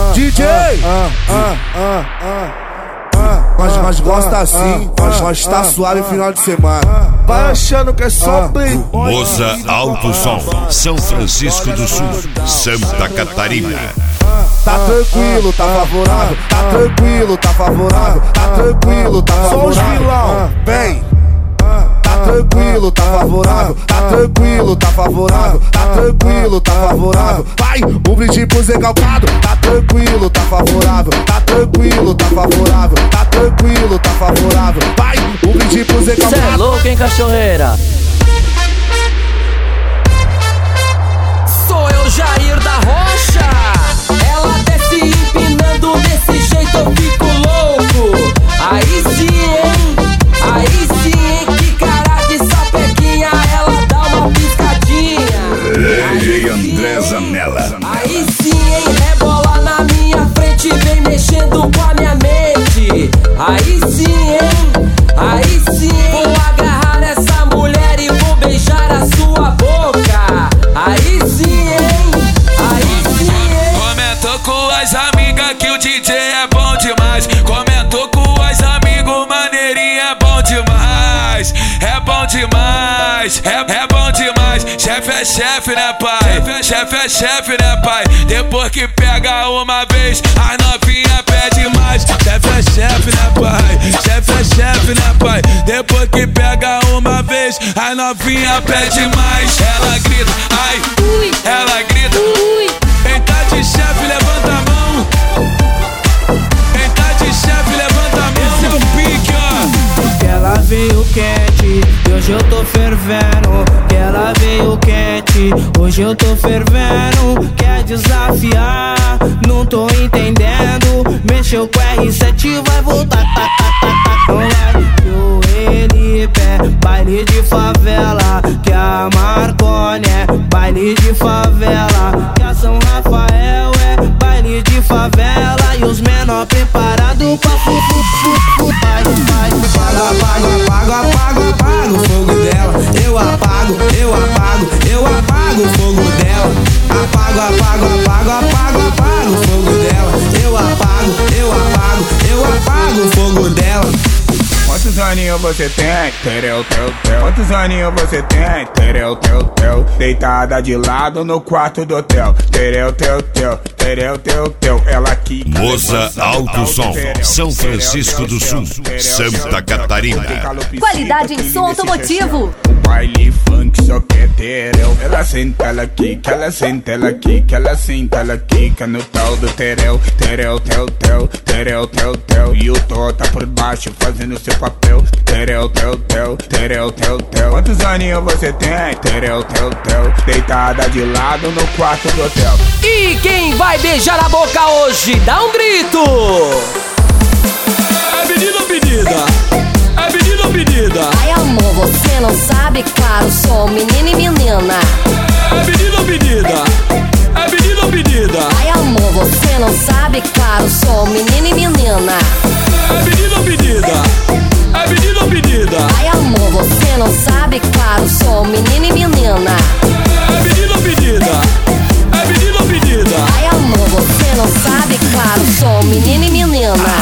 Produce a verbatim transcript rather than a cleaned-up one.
D J! Nós, nós gosta assim, nós, nós tá suave final de semana. Vai achando que é só bem. Moza Alto Som, São Francisco do Sul, Santa Catarina. Tá tranquilo, tá favorável. Tá tranquilo, tá favorável. Tá tranquilo, tá favorável. Só os vilão, vem. Tá tranquilo, tá favorável. Tá tranquilo, tá favorável. Tá tranquilo, tá favorável. Vai, um brinde pro Zé Calcado. Tá tranquilo, tá favorável. Tá tranquilo, tá favorável. Tá tranquilo, tá favorável. Vai, um brinde pro Zé Calcado. Cê é louco, hein, cachorreira? Sou eu, Jair da Rocha. Ela desce empinando, desse jeito eu fico louco. Aí sim, hein? Aí sim, hein? Que cara de sapequinha, ela dá uma piscadinha. D J André Zanella. Aí sim, hein? Rebola na minha frente, vem mexendo com a minha mente. Aí sim, hein? Aí sim, hein? Vou agarrar essa mulher e vou beijar a sua boca. Aí sim, hein? Aí sim, hein? Comentou com as amigas que o D J é bom demais. Comentou com as amigos, maneirinha é bom demais. É bom demais, é, é bom demais. Chefe é chefe, né, pai? Chefe é chefe, né, pai? Depois que pega uma vez, as novinha pede mais. Chefe é chefe, né, pai? Chefe é chefe, né, pai? Depois que pega uma vez, as novinha pede mais. Ela grita, ai, ui. Ela grita, ui. Quem tá de chefe, levanta a mão. Quem tá de chefe, levanta a mão. Esse é o pique, ó. Que ela veio quente, e hoje eu tô fervendo. Que ela veio quente, hoje eu tô fervendo. Quer desafiar, não tô entendendo. Mexeu com R sete, vai voltar. Tá, tá, tá, tá. Não vai o ele pé, baile de favela. Que a Marconi é baile de favela. Que a São Rafael é baile de favela. E os menor preparados pra fu fu fu fu. Vai, vai, apaga, apaga, apaga, apaga, apaga o fogo dela. Eu apago, eu apago, eu apago o fogo dela. Apago, apago, apago, apago, apago o fogo dela. Eu apago, eu apago, eu apago o fogo dela. Quantos aninhos você tem? Tereu, teu, teu. Quantos aninhos você tem? Tereu, teu, teu. Deitada de lado no quarto do hotel. Tereu, teu, teu. Tereu, teu, teu. Ela aqui. Moza Alto Som, São Francisco do Sul, Santa Catarina. Qualidade em som automotivo. Baile funk só quer tereu. Ela senta, ela quica, ela senta, ela quica, ela senta, ela quica no tal do tereu. Tereu, teu, teu. Tereu, teu, teu. E o Tó tá por baixo fazendo seu papel. Tereu, teu, teu. Tereu, teu, teu. Quantos aninhos você tem? Tereu, teu, teu. Deitada de lado no quarto do hotel. E quem vai beijar a boca hoje? Dá um grito! É menino ou menina? É menino ou menina? Ai amor, você não sabe, claro, sou menino e menina. É menino ou menina? É menino ou menina? Ai amor, você não sabe, claro, sou menino e menina. É menino ou menina? É menino ou menina? Ai amor, você não sabe, claro, sou menino e menina. É menino ou menina? É menino ou menina? Ai amor, você não sabe, claro, sou menino e menina.